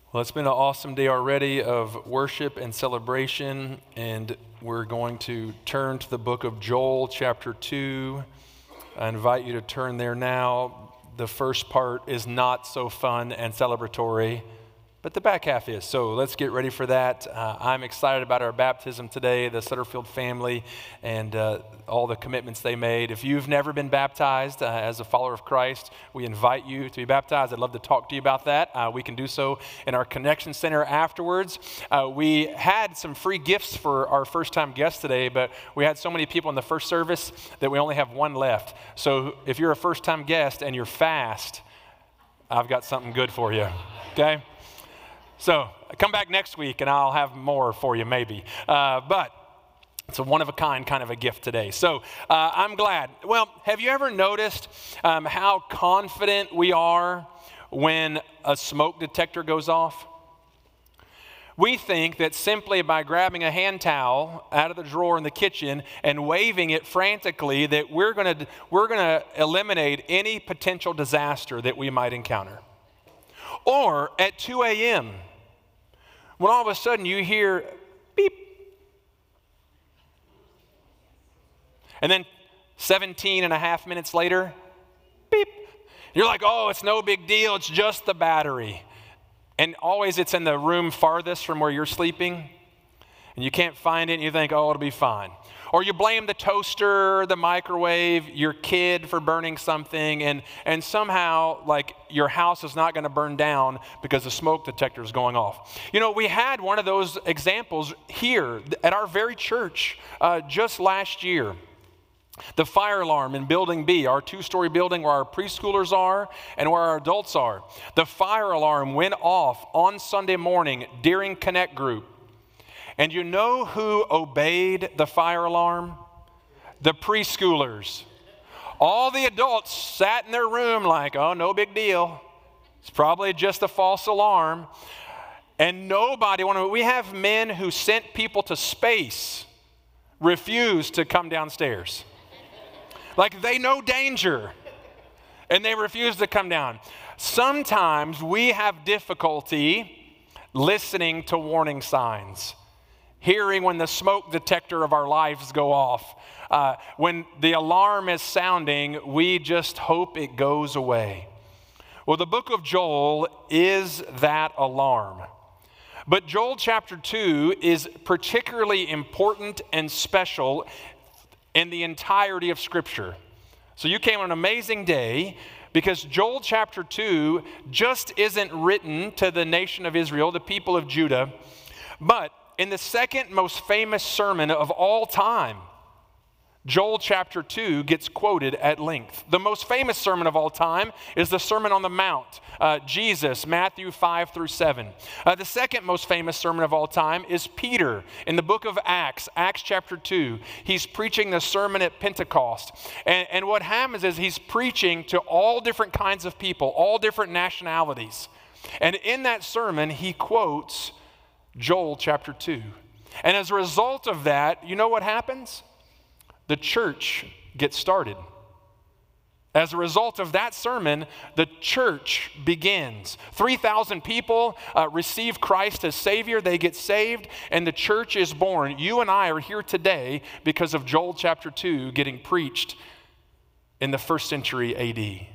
Well, it's been an awesome day already of worship and celebration, and we're going to turn to the book of Joel, chapter 2. I invite you to turn there now. The first part is not so fun and celebratory, but the back half is. So let's get ready for that. I'm excited about our baptism today, the Sutterfield family, and all the commitments they made. If you've never been baptized as a follower of Christ, we invite you to be baptized. I'd love to talk to you about that. We can do so in our Connection Center afterwards. We had some free gifts for our first-time guests today, but we had so many people in the first service that we only have one left. So if you're a first-time guest and you're fast, I've got something good for you, okay? So come back next week and I'll have more for you maybe. But it's a one-of-a-kind kind of a gift today. So I'm glad. Well, have you ever noticed how confident we are when a smoke detector goes off? We think that simply by grabbing a hand towel out of the drawer in the kitchen and waving it frantically that we're going to eliminate any potential disaster that we might encounter. Or at 2 a.m., when all of a sudden you hear beep, and then 17 and a half minutes later, beep. You're like, oh, it's no big deal, it's just the battery. And always it's in the room farthest from where you're sleeping, and you can't find it, and you think, oh, it'll be fine. Or you blame the toaster, the microwave, your kid for burning something, and somehow, like, your house is not going to burn down because the smoke detector is going off. You know, we had one of those examples here at our very church just last year. The fire alarm in Building B, our two-story building where our preschoolers are and where our adults are. The fire alarm went off on Sunday morning during Connect Group. And you know who obeyed the fire alarm? The preschoolers. All the adults sat in their room like, oh, no big deal. It's probably just a false alarm. And nobody wanted. We have men who sent people to space refuse to come downstairs. Like they know danger, and they refuse to come down. Sometimes we have difficulty listening to warning signs. Hearing when the smoke detector of our lives go off. When the alarm is sounding, we just hope it goes away. Well, the book of Joel is that alarm. But Joel chapter 2 is particularly important and special in the entirety of Scripture. So you came on an amazing day because Joel chapter 2 just isn't written to the nation of Israel, the people of Judah, but in the second most famous sermon of all time, Joel chapter 2 gets quoted at length. The most famous sermon of all time is the Sermon on the Mount, Jesus, Matthew 5 through 7. The second most famous sermon of all time is Peter in the book of Acts, Acts chapter 2. He's preaching the sermon at Pentecost. And what happens is he's preaching to all different kinds of people, all different nationalities. And in that sermon, he quotes Joel chapter 2. And as a result of that, you know what happens? The church gets started. As a result of that sermon, the church begins. 3,000 people receive Christ as Savior. They get saved, and the church is born. You and I are here today because of Joel chapter 2 getting preached in the first century A.D.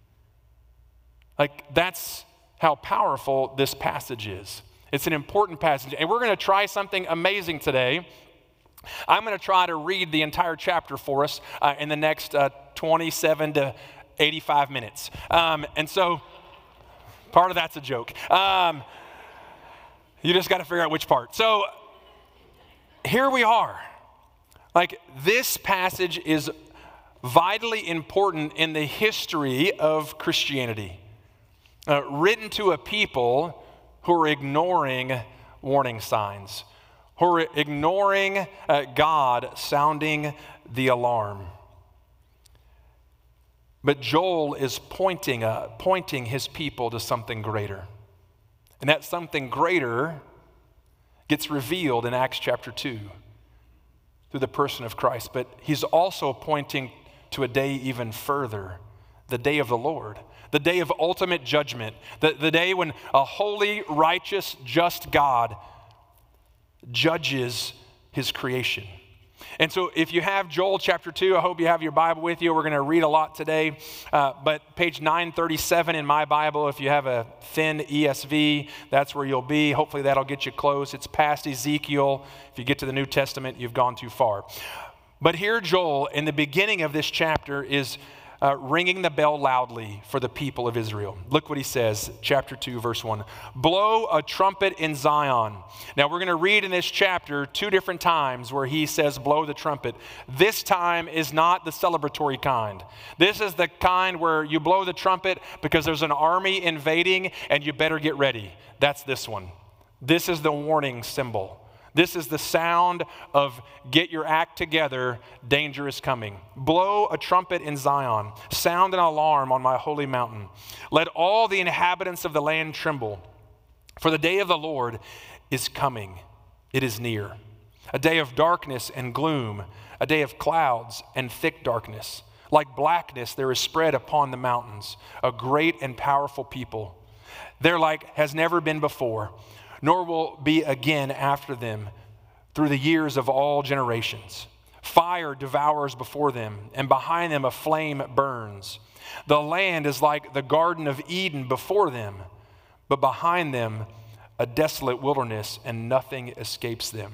Like, that's how powerful this passage is. It's an important passage, and we're going to try something amazing today. I'm going to try to read the entire chapter for us in the next 27 to 85 minutes. And so, part of that's a joke. You just got to figure out which part. So, here we are. Like, this passage is vitally important in the history of Christianity. Written to a people who are ignoring warning signs, who are ignoring God sounding the alarm. But Joel is pointing his people to something greater. And that something greater gets revealed in Acts chapter 2 through the person of Christ. But he's also pointing to a day even further the day of the Lord, the day of ultimate judgment, the day when a holy, righteous, just God judges his creation. And so if you have Joel chapter 2, I hope you have your Bible with you. We're going to read a lot today. But page 937 in my Bible, if you have a thin ESV, that's where you'll be. Hopefully that'll get you close. It's past Ezekiel. If you get to the New Testament, you've gone too far. But here Joel, in the beginning of this chapter, is ringing the bell loudly for the people of Israel. Look what he says, chapter 2, verse 1. Blow a trumpet in Zion. Now we're going to read in this chapter 2 different times where he says blow the trumpet. This time is not the celebratory kind. This is the kind where you blow the trumpet because there's an army invading and you better get ready. That's this one. This is the warning symbol. This is the sound of get your act together, danger is coming. Blow a trumpet in Zion, sound an alarm on my holy mountain. Let all the inhabitants of the land tremble, for the day of the Lord is coming, it is near. A day of darkness and gloom, a day of clouds and thick darkness. Like blackness there is spread upon the mountains, a great and powerful people. There like has never been before, nor will be again after them through the years of all generations. Fire devours before them, and behind them a flame burns. The land is like the Garden of Eden before them, but behind them a desolate wilderness, and nothing escapes them.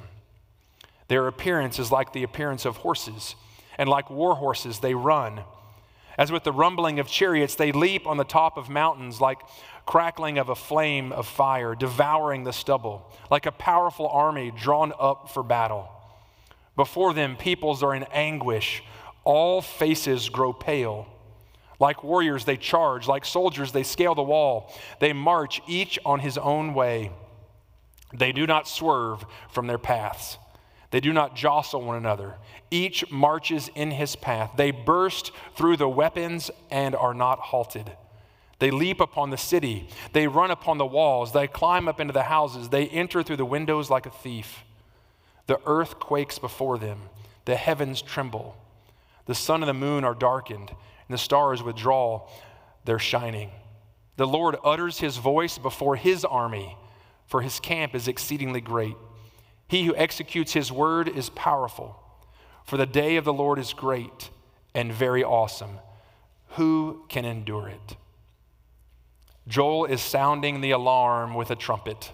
Their appearance is like the appearance of horses, and like war horses they run. As with the rumbling of chariots, they leap on the top of mountains like crackling of a flame of fire, devouring the stubble, like a powerful army drawn up for battle. Before them, peoples are in anguish. All faces grow pale. Like warriors, they charge. Like soldiers, they scale the wall. They march, each on his own way. They do not swerve from their paths. They do not jostle one another. Each marches in his path. They burst through the weapons and are not halted. They leap upon the city. They run upon the walls. They climb up into the houses. They enter through the windows like a thief. The earth quakes before them. The heavens tremble. The sun and the moon are darkened, and the stars withdraw their shining. The Lord utters his voice before his army, for his camp is exceedingly great. He who executes his word is powerful, for the day of the Lord is great and very awesome. Who can endure it? Joel is sounding the alarm with a trumpet.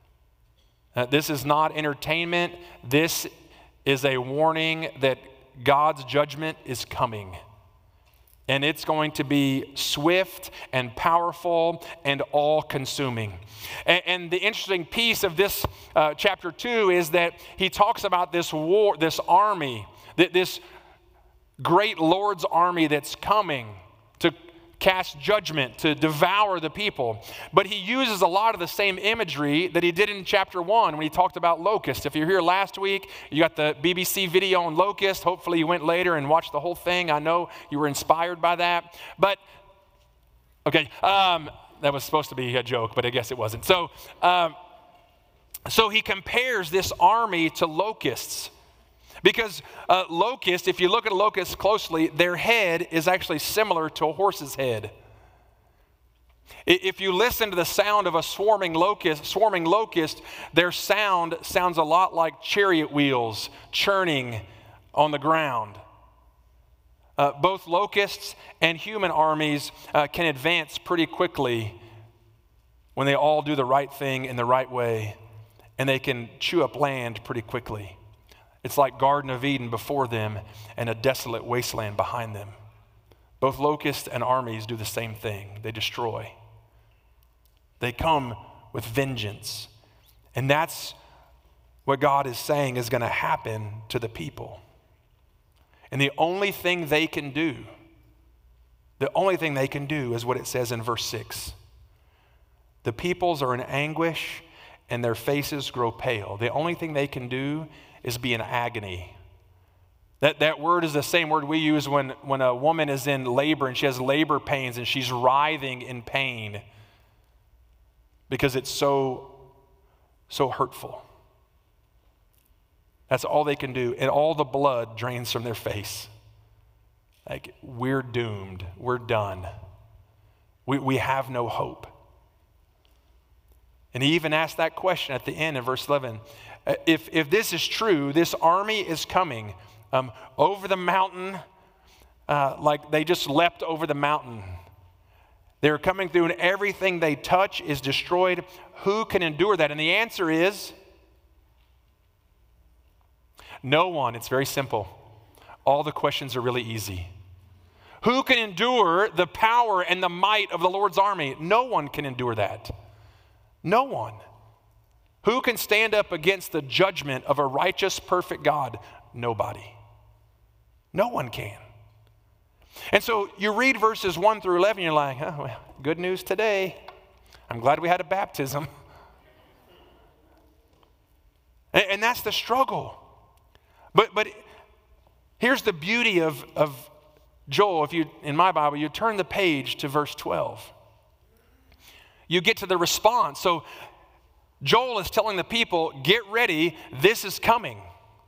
This is not entertainment. This is a warning that God's judgment is coming. And it's going to be swift and powerful and all-consuming. And the interesting piece of this chapter 2 is that he talks about this war, this army, this great Lord's army that's coming to cast judgment, to devour the people. But he uses a lot of the same imagery that he did in chapter 1 when he talked about locusts. If you're here last week, you got the BBC video on locusts. Hopefully you went later and watched the whole thing. I know you were inspired by that. But, okay, that was supposed to be a joke, but I guess it wasn't. So he compares this army to locusts. Because locusts, if you look at a locust closely, their head is actually similar to a horse's head. If you listen to the sound of a swarming locust, their sound sounds a lot like chariot wheels churning on the ground. Both locusts and human armies can advance pretty quickly when they all do the right thing in the right way, and they can chew up land pretty quickly. It's like Garden of Eden before them and a desolate wasteland behind them. Both locusts and armies do the same thing. They destroy. They come with vengeance. And that's what God is saying is going to happen to the people. And the only thing they can do is what it says in verse 6. The peoples are in anguish and their faces grow pale. The only thing they can do is be in agony. That word is the same word we use when a woman is in labor and she has labor pains and she's writhing in pain because it's so hurtful. That's all they can do. And all the blood drains from their face. like we're doomed, we're done. We have no hope. And he even asked that question at the end of verse 11. If this is true, this army is coming over the mountain, like they just leapt over the mountain. They're coming through and everything they touch is destroyed. Who can endure that? And the answer is no one. It's very simple. All the questions are really easy. Who can endure the power and the might of the Lord's army? No one can endure that. No one. Who can stand up against the judgment of a righteous, perfect God? Nobody. No one can. And so you read verses 1 through 11, you're like, oh, well, good news today. I'm glad we had a baptism. And that's the struggle. But here's the beauty of Joel. If you, in my Bible, you turn the page to verse 12. You get to the response. So Joel is telling the people, get ready, this is coming.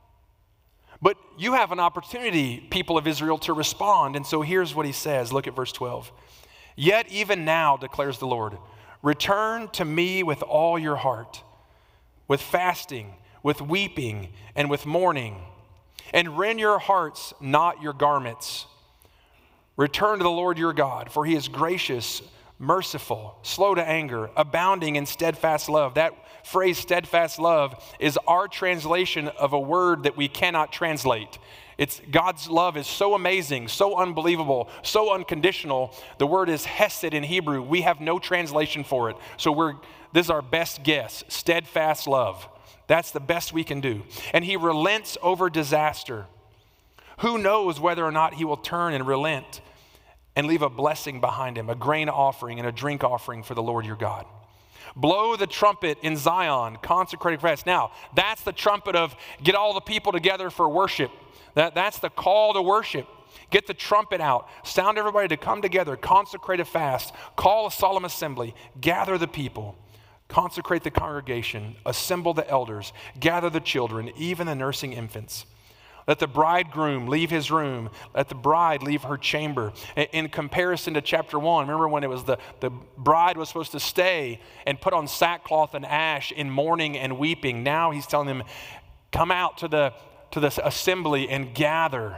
But you have an opportunity, people of Israel, to respond. And so here's what he says. Look at verse 12. Yet even now, declares the Lord, return to me with all your heart, with fasting, with weeping, and with mourning, and rend your hearts, not your garments. Return to the Lord your God, for he is gracious, merciful, slow to anger, abounding in steadfast love. That phrase, steadfast love, is our translation of a word that we cannot translate. It's God's love is so amazing, so unbelievable, so unconditional. The word is hesed in Hebrew. We have no translation for it. So this is our best guess, steadfast love. That's the best we can do. And he relents over disaster. Who knows whether or not he will turn and relent and leave a blessing behind him, a grain offering and a drink offering for the Lord your God. Blow the trumpet in Zion, consecrated rest. Now, that's the trumpet of get all the people together for worship. That's the call to worship. Get the trumpet out. Sound everybody to come together, consecrate a fast, call a solemn assembly, gather the people, consecrate the congregation, assemble the elders, gather the children, even the nursing infants. Let the bridegroom leave his room. Let the bride leave her chamber. In comparison to chapter 1, remember when it was the bride was supposed to stay and put on sackcloth and ash in mourning and weeping. Now he's telling them, come out to the assembly and gather.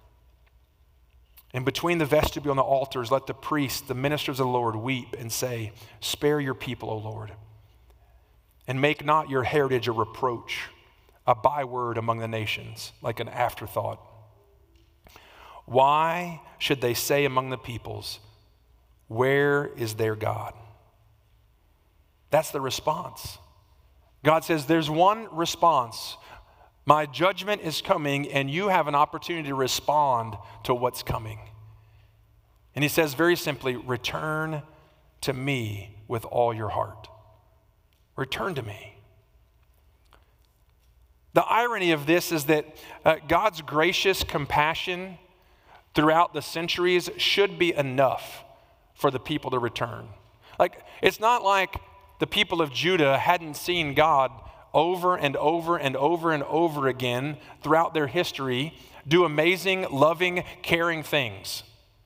And between the vestibule and the altars, let the priests, the ministers of the Lord, weep and say, spare your people, O Lord, and make not your heritage a reproach, a byword among the nations, like an afterthought. Why should they say among the peoples, where is their God? That's the response. God says there's one response. My judgment is coming, and you have an opportunity to respond to what's coming. And he says very simply, return to me with all your heart. Return to me. The irony of this is that God's gracious compassion throughout the centuries should be enough for the people to return. Like, it's not like the people of Judah hadn't seen God over and over and over and over again throughout their history do amazing, loving, caring things.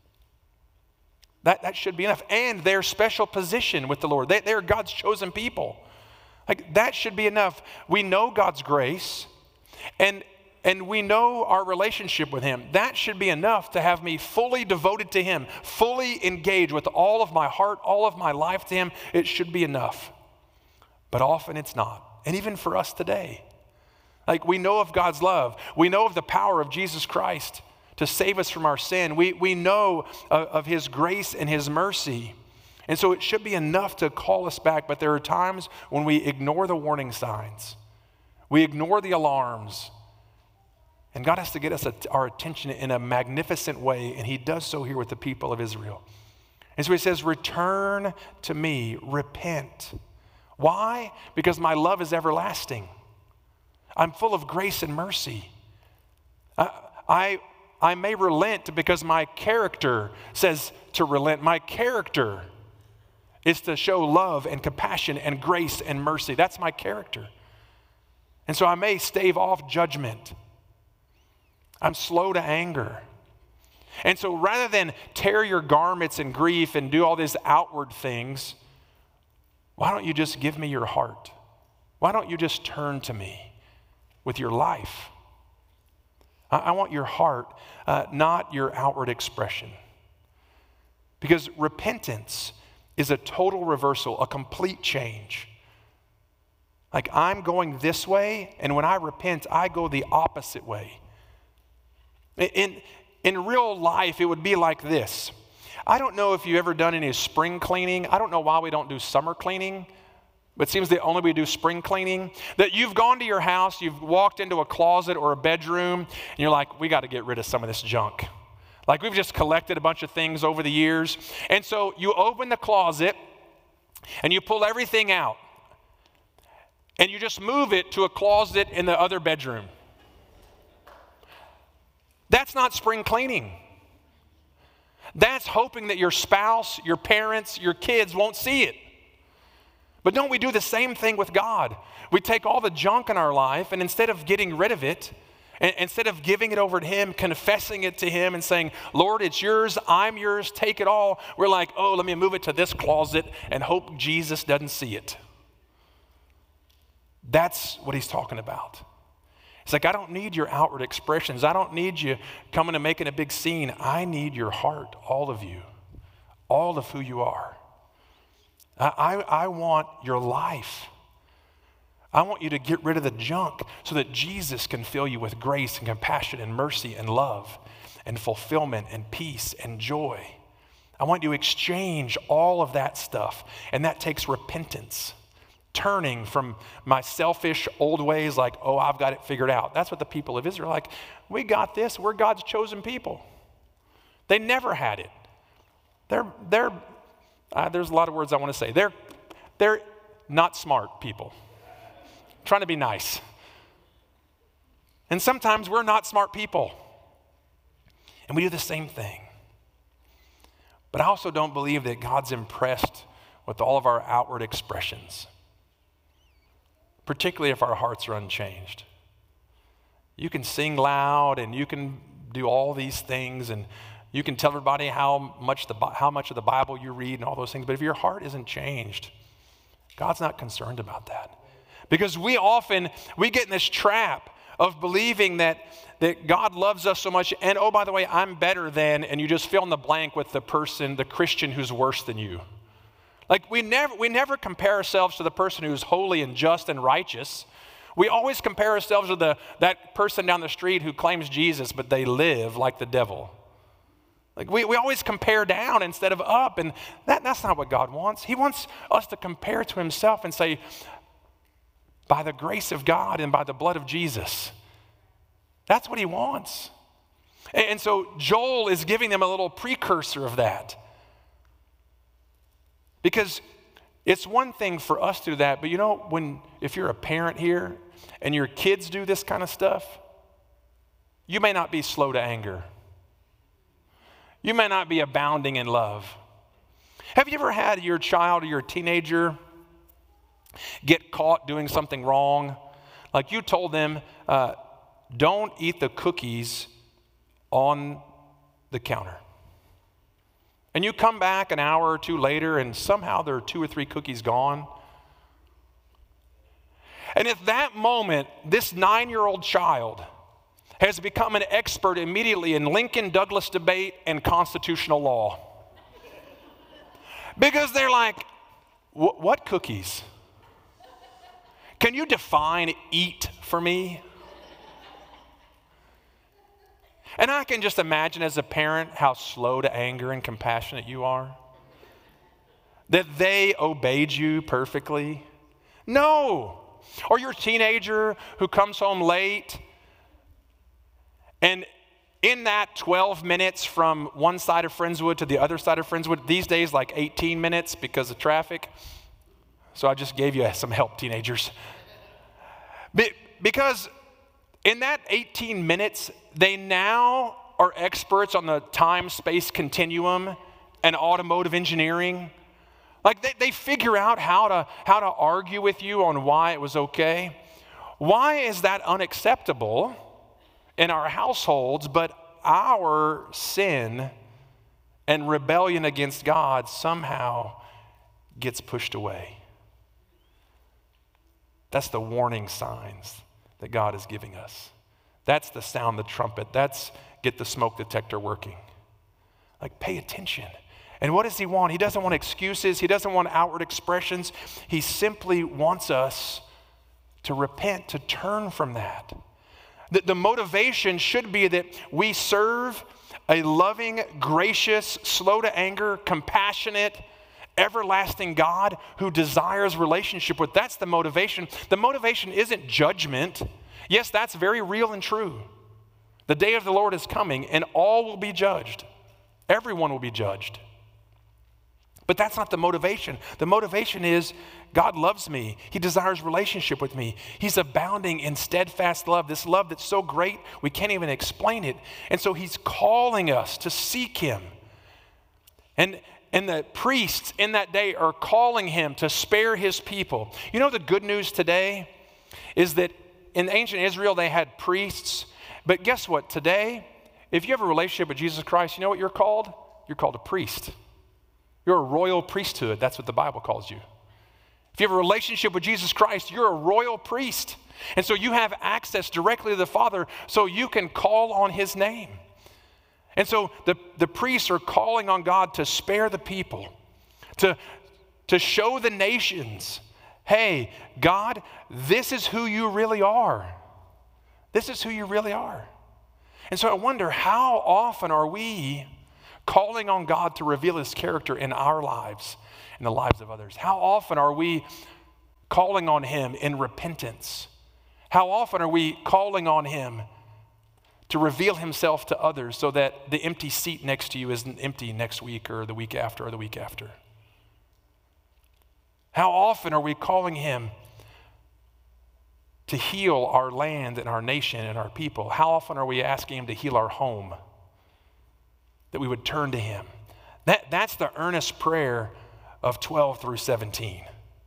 That should be enough. And their special position with the Lord. They're God's chosen people. Like, that should be enough. We know God's grace, and we know our relationship with him. That should be enough to have me fully devoted to him, fully engaged with all of my heart, all of my life to him. It should be enough. But often it's not. And even for us today. Like, we know of God's love. We know of the power of Jesus Christ to save us from our sin. We know of his grace and his mercy. And so it should be enough to call us back, but there are times when we ignore the warning signs. We ignore the alarms. And God has to get our attention in a magnificent way, and he does so here with the people of Israel. And so he says, return to me, repent. Why? Because my love is everlasting. I'm full of grace and mercy. I may relent because my character says to relent. My character is to show love and compassion and grace and mercy. That's my character. And so I may stave off judgment. I'm slow to anger. And so rather than tear your garments in grief and do all these outward things, why don't you just give me your heart? Why don't you just turn to me with your life? I want your heart, not your outward expression. Because repentance is a total reversal, a complete change. Like, I'm going this way, and when I repent, I go the opposite way. In real life, it would be like this. I don't know if you've ever done any spring cleaning. I don't know why we don't do summer cleaning, but it seems that only we do spring cleaning. That you've gone to your house, you've walked into a closet or a bedroom, and you're like, we got to get rid of some of this junk. Like, we've just collected a bunch of things over the years. And so you open the closet, and you pull everything out, and you just move it to a closet in the other bedroom. That's not spring cleaning. That's hoping that your spouse, your parents, your kids won't see it. But don't we do the same thing with God? We take all the junk in our life, and instead of getting rid of it, and instead of giving it over to Him, confessing it to Him and saying, Lord, it's yours, I'm yours, take it all, we're like, oh, let me move it to this closet and hope Jesus doesn't see it. That's what He's talking about. It's like, I don't need your outward expressions. I don't need you coming and making a big scene. I need your heart, all of you, all of who you are. I want your life. I want you to get rid of the junk so that Jesus can fill you with grace and compassion and mercy and love and fulfillment and peace and joy. I want you to exchange all of that stuff, and that takes repentance. Turning from my selfish old ways like, oh, I've got it figured out. That's what the people of Israel are like. We got this. We're God's chosen people. They never had it. There's a lot of words I want to say. They're not smart people. Trying to be nice. And sometimes we're not smart people. And we do the same thing. But I also don't believe that God's impressed with all of our outward expressions, particularly if our hearts are unchanged. You can sing loud and you can do all these things and you can tell everybody how much of the Bible you read and all those things, but if your heart isn't changed, God's not concerned about that. Because we get in this trap of believing that God loves us so much, and oh, by the way, I'm better than, and you just fill in the blank with the Christian who's worse than you. Like, we never compare ourselves to the person who's holy and just and righteous. We always compare ourselves to that person down the street who claims Jesus, but they live like the devil. Like, we always compare down instead of up, and that's not what God wants. He wants us to compare to Himself and say, by the grace of God and by the blood of Jesus. That's what He wants. And so Joel is giving them a little precursor of that. Because it's one thing for us to do that, but if you're a parent here and your kids do this kind of stuff, you may not be slow to anger. You may not be abounding in love. Have you ever had your child or your teenager get caught doing something wrong? Like, you told them, don't eat the cookies on the counter. And you come back an hour or two later and somehow there are 2 or 3 cookies gone. And at that moment, this 9-year-old child has become an expert immediately in Lincoln-Douglas debate and constitutional law. Because they're like, what cookies? Can you define eat for me? And I can just imagine as a parent how slow to anger and compassionate you are. That they obeyed you perfectly. No. Or your teenager who comes home late, and in that 12 minutes from one side of Friendswood to the other side of Friendswood, these days like 18 minutes because of traffic. So I just gave you some help, teenagers. Because in that 18 minutes, they now are experts on the time-space continuum and automotive engineering. Like, they figure out how to argue with you on why it was okay. Why is that unacceptable in our households, but our sin and rebellion against God somehow gets pushed away. That's the warning signs that God is giving us. That's the sound the trumpet. That's get the smoke detector working. Like, pay attention. And what does he want? He doesn't want excuses. He doesn't want outward expressions. He simply wants us to repent, to turn from that. The motivation should be that we serve a loving, gracious, slow to anger, compassionate, everlasting God who desires relationship with. That's the motivation. The motivation isn't judgment. Yes, that's very real and true. The day of the Lord is coming and all will be judged. Everyone will be judged. But that's not the motivation. The motivation is God loves me. He desires relationship with me. He's abounding in steadfast love, this love that's so great we can't even explain it. And so he's calling us to seek him. And the priests in that day are calling him to spare his people. You know, the good news today is that in ancient Israel they had priests. But guess what? Today, if you have a relationship with Jesus Christ, you know what you're called? You're called a priest. You're a royal priesthood. That's what the Bible calls you. If you have a relationship with Jesus Christ, you're a royal priest. And so you have access directly to the Father so you can call on his name. And so the priests are calling on God to spare the people, to show the nations, hey, God, this is who you really are. This is who you really are. And so I wonder, how often are we calling on God to reveal his character in our lives, in the lives of others? How often are we calling on him in repentance? How often are we calling on him to reveal himself to others so that the empty seat next to you isn't empty next week or the week after or the week after? How often are we calling him to heal our land and our nation and our people? How often are we asking him to heal our home? That we would turn to him. That's the earnest prayer of 12 through 17.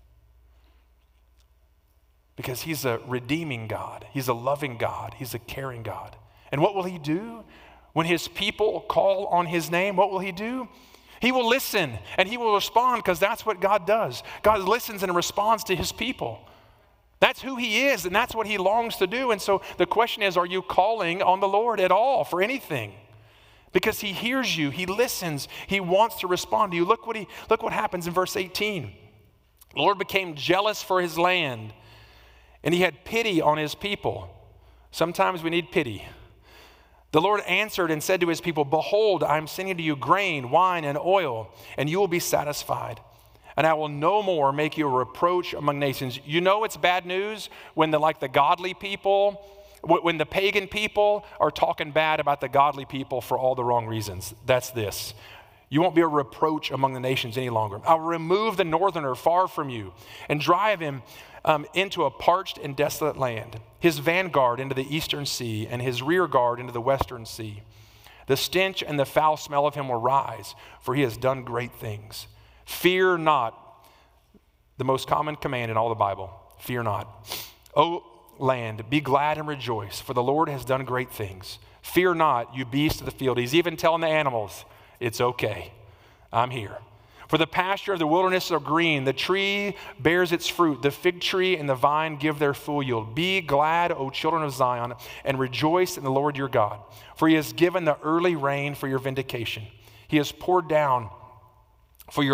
Because he's a redeeming God. He's a loving God. He's a caring God. And what will he do? When his people call on his name, what will he do? He will listen and he will respond, because that's what God does. God listens and responds to his people. That's who he is, and that's what he longs to do. And so the question is, are you calling on the Lord at all for anything? Because he hears you, he listens, he wants to respond to you. Look what happens in verse 18. The Lord became jealous for his land, and he had pity on his people. Sometimes we need pity. The Lord answered and said to his people, behold, I am sending to you grain, wine, and oil, and you will be satisfied. And I will no more make you a reproach among nations. You know it's bad news when the godly people, when the pagan people are talking bad about the godly people for all the wrong reasons. That's this. You won't be a reproach among the nations any longer. I'll remove the northerner far from you and drive him into a parched and desolate land, his vanguard into the eastern sea and his rear guard into the western sea. The stench and the foul smell of him will rise, for he has done great things. Fear not, the most common command in all the Bible. Fear not. O land, be glad and rejoice, for the Lord has done great things. Fear not, you beasts of the field. He's even telling the animals, it's okay, I'm here. For the pasture of the wilderness are green, the tree bears its fruit, the fig tree and the vine give their full yield. Be glad, O children of Zion, and rejoice in the Lord your God, for he has given the early rain for your vindication. He has poured down for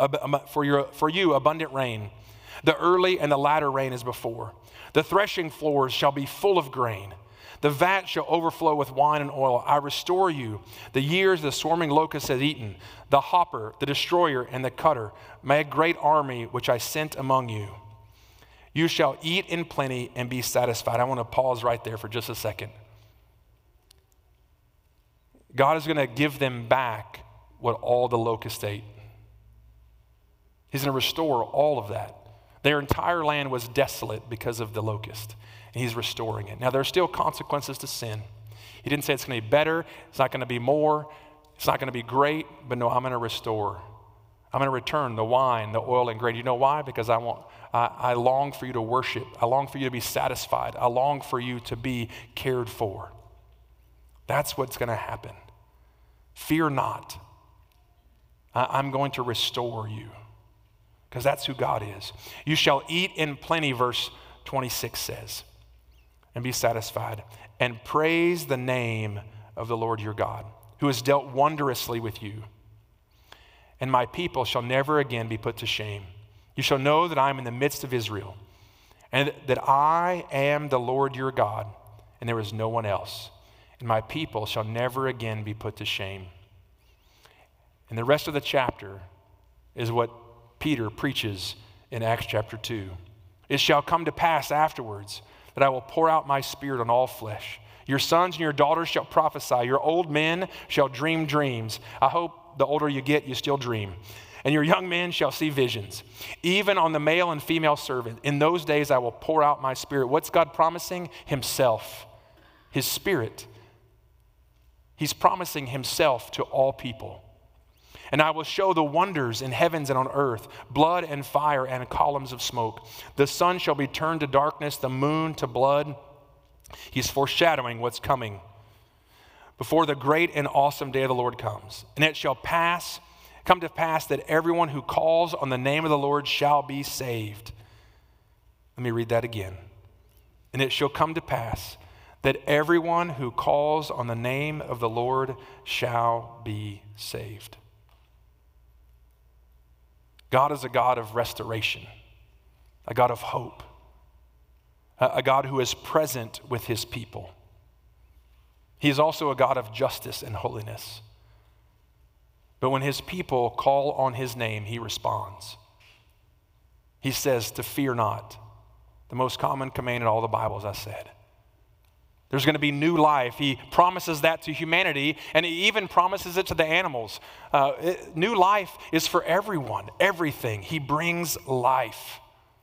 you abundant rain. The early and the latter rain is before. The threshing floors shall be full of grain. The vat shall overflow with wine and oil. I restore you the years the swarming locust has eaten, the hopper, the destroyer, and the cutter, my great army which I sent among you. You shall eat in plenty and be satisfied. I want to pause right there for just a second. God is going to give them back what all the locusts ate. He's going to restore all of that. Their entire land was desolate because of the locust, and he's restoring it. Now, there are still consequences to sin. He didn't say it's going to be better, it's not going to be more, it's not going to be great, but no, I'm going to restore. I'm going to return the wine, the oil, and grain. You know why? Because I long for you to worship. I long for you to be satisfied. I long for you to be cared for. That's what's going to happen. Fear not. I'm going to restore you, because that's who God is. You shall eat in plenty, verse 26 says, and be satisfied, and praise the name of the Lord your God, who has dealt wondrously with you. And my people shall never again be put to shame. You shall know that I am in the midst of Israel, and that I am the Lord your God, and there is no one else. And my people shall never again be put to shame. And the rest of the chapter is what Peter preaches in Acts chapter 2. It shall come to pass afterwards that I will pour out my spirit on all flesh. Your sons and your daughters shall prophesy. Your old men shall dream dreams. I hope the older you get, you still dream. And your young men shall see visions. Even on the male and female servant, in those days I will pour out my spirit. What's God promising? Himself, His Spirit. He's promising Himself to all people. And I will show the wonders in heavens and on earth, blood and fire and columns of smoke. The sun shall be turned to darkness, the moon to blood. He's foreshadowing what's coming before the great and awesome day of the Lord comes. And it shall come to pass that everyone who calls on the name of the Lord shall be saved. Let me read that again. And it shall come to pass that everyone who calls on the name of the Lord shall be saved. God is a God of restoration, a God of hope, a God who is present with His people. He is also a God of justice and holiness. But when His people call on His name, He responds. He says to fear not, the most common command in all the Bible, as I said. There's going to be new life. He promises that to humanity, and He even promises it to the animals. New life is for everyone, everything. He brings life.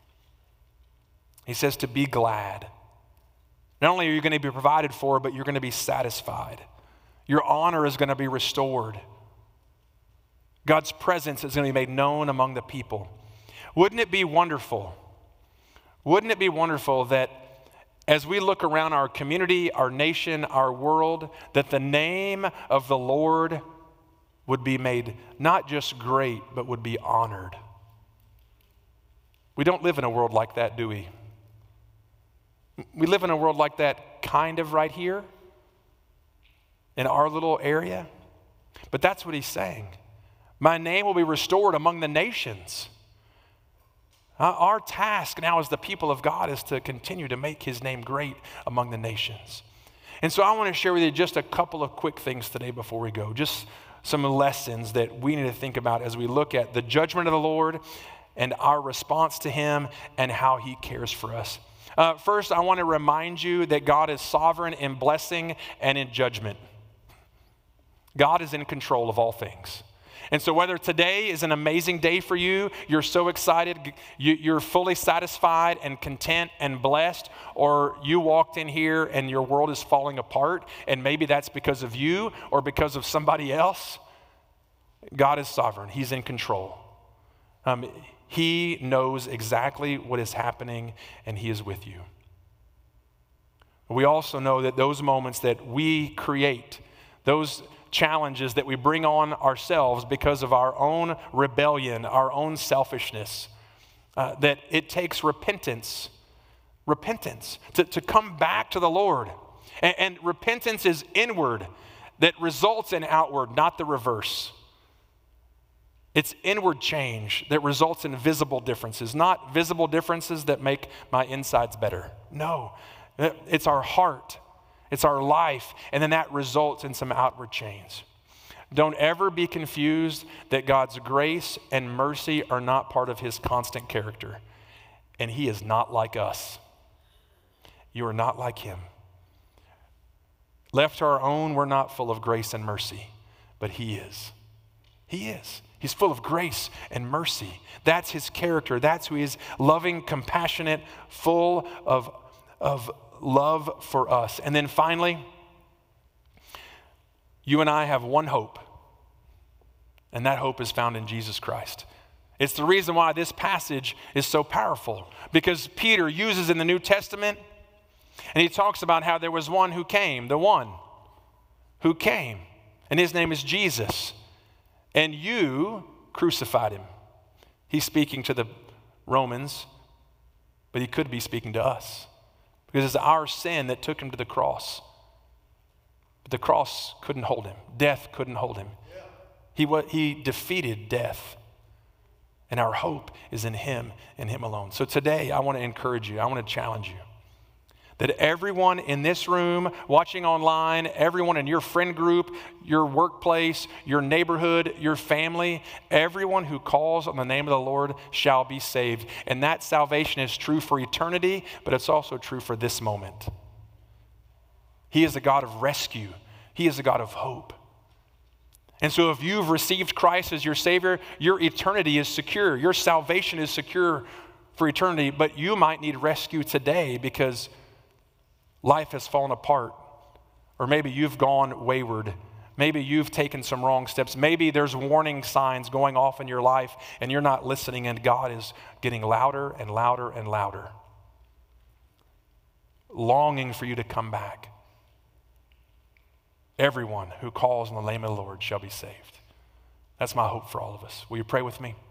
He says to be glad. Not only are you going to be provided for, but you're going to be satisfied. Your honor is going to be restored. God's presence is going to be made known among the people. Wouldn't it be wonderful? Wouldn't it be wonderful that as we look around our community, our nation, our world, that the name of the Lord would be made not just great, but would be honored? We don't live in a world like that, do we? We live in a world like that kind of right here in our little area. But that's what He's saying. My name will be restored among the nations. Our task now as the people of God is to continue to make His name great among the nations. And so I want to share with you just a couple of quick things today before we go. Just some lessons that we need to think about as we look at the judgment of the Lord and our response to Him and how He cares for us. First, I want to remind you that God is sovereign in blessing and in judgment. God is in control of all things. And so whether today is an amazing day for you, you're so excited, you're fully satisfied and content and blessed, or you walked in here and your world is falling apart, and maybe that's because of you or because of somebody else, God is sovereign. He's in control. He knows exactly what is happening, and He is with you. We also know that those moments that we create, those challenges that we bring on ourselves because of our own rebellion, our own selfishness, that it takes repentance to come back to the Lord. And repentance is inward that results in outward, not the reverse. It's inward change that results in visible differences, not visible differences that make my insides better. No, it's our heart. It's our life, and then that results in some outward change. Don't ever be confused that God's grace and mercy are not part of His constant character, and He is not like us. You are not like Him. Left to our own, we're not full of grace and mercy, but He is. He is. He's full of grace and mercy. That's His character. That's who He is, loving, compassionate, full of love for us. And then finally, you and I have one hope, and that hope is found in Jesus Christ. It's the reason why this passage is so powerful, because Peter uses in the New Testament, and he talks about how there was one who came, the one who came, and his name is Jesus, and you crucified him. He's speaking to the Romans, but he could be speaking to us because it's our sin that took him to the cross. But the cross couldn't hold him. Death couldn't hold him. He defeated death. And our hope is in him and him alone. So today, I want to encourage you. I want to challenge you that everyone in this room, watching online, everyone in your friend group, your workplace, your neighborhood, your family, everyone who calls on the name of the Lord shall be saved. And that salvation is true for eternity, but it's also true for this moment. He is a God of rescue. He is a God of hope. And so if you've received Christ as your Savior, your eternity is secure. Your salvation is secure for eternity, but you might need rescue today because life has fallen apart. Or maybe you've gone wayward. Maybe you've taken some wrong steps. Maybe there's warning signs going off in your life and you're not listening, and God is getting louder and louder and louder, longing for you to come back. Everyone who calls on the name of the Lord shall be saved. That's my hope for all of us. Will you pray with me?